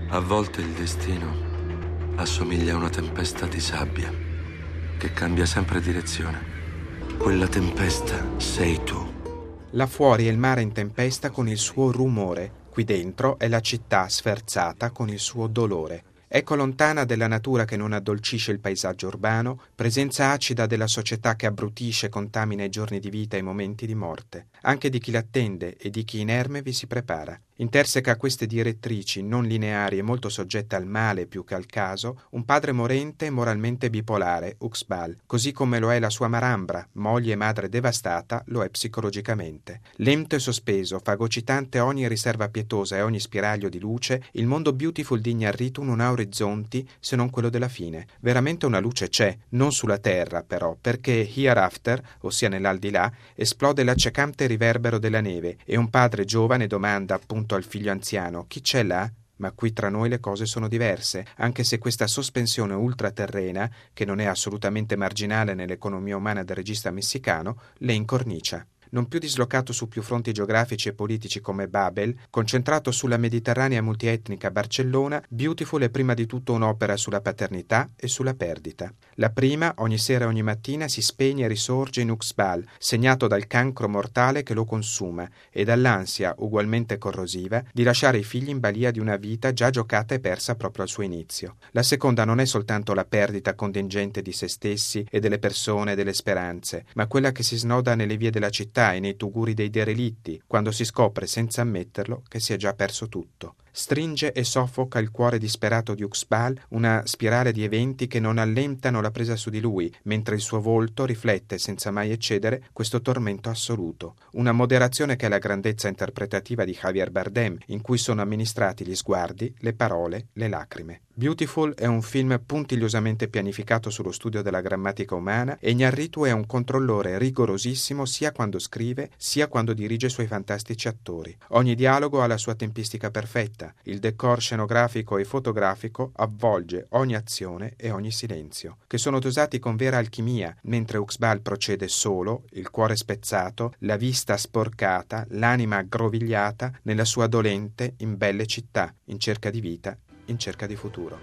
A volte il destino assomiglia a una tempesta di sabbia che cambia sempre direzione. Quella tempesta sei tu. Là fuori è il mare in tempesta con il suo rumore, qui dentro è la città sferzata con il suo dolore. Ecco lontana della natura che non addolcisce il paesaggio urbano, presenza acida della società che abbrutisce e contamina i giorni di vita e i momenti di morte, anche di chi l'attende e di chi inerme vi si prepara. Interseca queste direttrici non lineari e molto soggette al male più che al caso, un padre morente e moralmente bipolare, Uxbal, così come lo è la sua Marambra, moglie e madre devastata, lo è psicologicamente. Lento e sospeso, fagocitante ogni riserva pietosa e ogni spiraglio di luce, il mondo beautiful di Iñárritu non ha orizzonti se non quello della fine. Veramente una luce c'è, non sulla terra però, perché hereafter, ossia nell'aldilà, esplode l'accecante riverbero della neve e un padre giovane domanda appunto al figlio anziano: chi c'è là? Ma qui tra noi le cose sono diverse, anche se questa sospensione ultraterrena, che non è assolutamente marginale nell'economia umana del regista messicano, le incornicia. Non più dislocato su più fronti geografici e politici come Babel, concentrato sulla mediterranea multietnica Barcellona, Beautiful è prima di tutto un'opera sulla paternità e sulla perdita. La prima, ogni sera e ogni mattina, si spegne e risorge in Uxbal, segnato dal cancro mortale che lo consuma e dall'ansia, ugualmente corrosiva, di lasciare i figli in balia di una vita già giocata e persa proprio al suo inizio. La seconda non è soltanto la perdita contingente di se stessi e delle persone e delle speranze, ma quella che si snoda nelle vie della città e nei tuguri dei derelitti, quando si scopre senza ammetterlo che si è già perso tutto. Stringe e soffoca il cuore disperato di Uxbal una spirale di eventi che non allentano la presa su di lui, mentre il suo volto riflette senza mai eccedere questo tormento assoluto. Una moderazione che è la grandezza interpretativa di Javier Bardem, in cui sono amministrati gli sguardi, le parole, le lacrime. Beautiful è un film puntigliosamente pianificato sullo studio della grammatica umana e Iñárritu è un controllore rigorosissimo sia quando scrive sia quando dirige i suoi fantastici attori. Ogni dialogo ha la sua tempistica perfetta, il decor scenografico e fotografico avvolge ogni azione e ogni silenzio, che sono dosati con vera alchimia, mentre Uxbal procede solo, il cuore spezzato, la vista sporcata, l'anima aggrovigliata nella sua dolente, imbelle città, in cerca di vita, in cerca di futuro.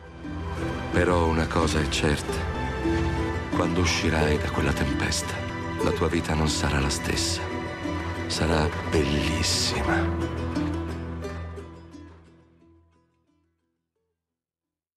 Però una cosa è certa: quando uscirai da quella tempesta, la tua vita non sarà la stessa. Sarà bellissima.